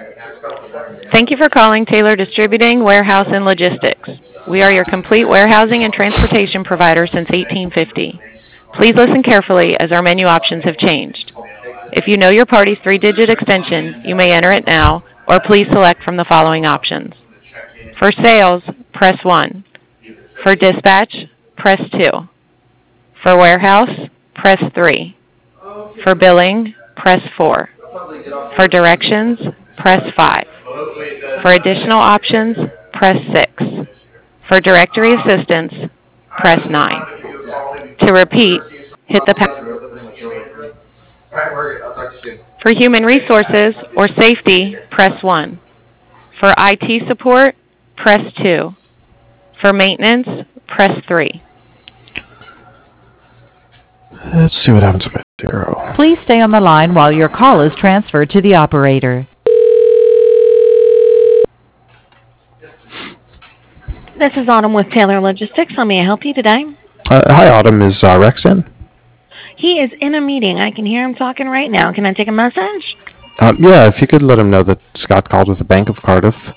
Thank you for calling Taylor Distributing, Warehouse, and Logistics. We are your complete warehousing and transportation provider since 1850. Please listen carefully as our menu options have changed. If you know your party's three-digit extension, you may enter it now, or please select from the following options. For sales, press 1. For dispatch, press 2. For warehouse, press 3. For billing, press 4. For directions, press 5. For additional options, press 6. For directory assistance, press 9. To repeat, hit the pound. For human resources or safety, press 1. For IT support, press 2. For maintenance, press 3. Let's see what happens if I hit 0. Please stay on the line while your call is transferred to the operator. This is Autumn with Taylor Logistics. How may I help you today? Hi, Autumn. Is Rex in? He is in a meeting. I can hear him talking right now. Can I take a message? Yeah, if you could let him know that Scott called with the Bank of Cardiff.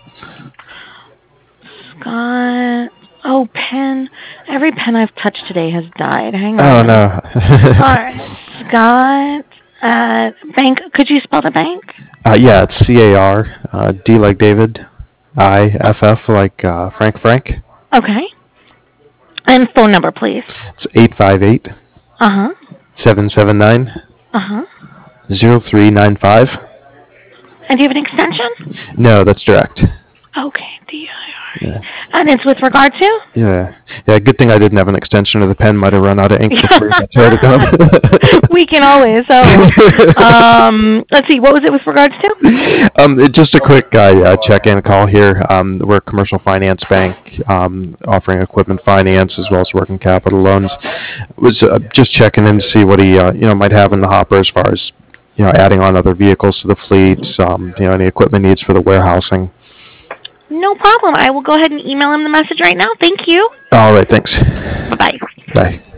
Scott. Oh, pen. Every pen I've touched today has died. Hang on. Oh, no. All right. Scott. Bank. Could you spell the bank? Yeah, it's CAR. D like David. IFF like Frank. Okay. And phone number, please. It's 858 Uh-huh. 779 Uh-huh. 0395. And do you have an extension? No, that's direct. Okay. DIR. Yeah. And it's with regard to? Yeah. Good thing I didn't have an extension, or the pen might have run out of ink before you got to come. We can always. Let's see. What was it with regards to? Just a quick check-in call here. We're a commercial finance bank offering equipment finance as well as working capital loans. Was just checking in to see what he might have in the hopper as far as adding on other vehicles to the fleet. Any equipment needs for the warehousing. No problem. I will go ahead and email him the message right now. Thank you. All right. Thanks. Bye-bye. Bye.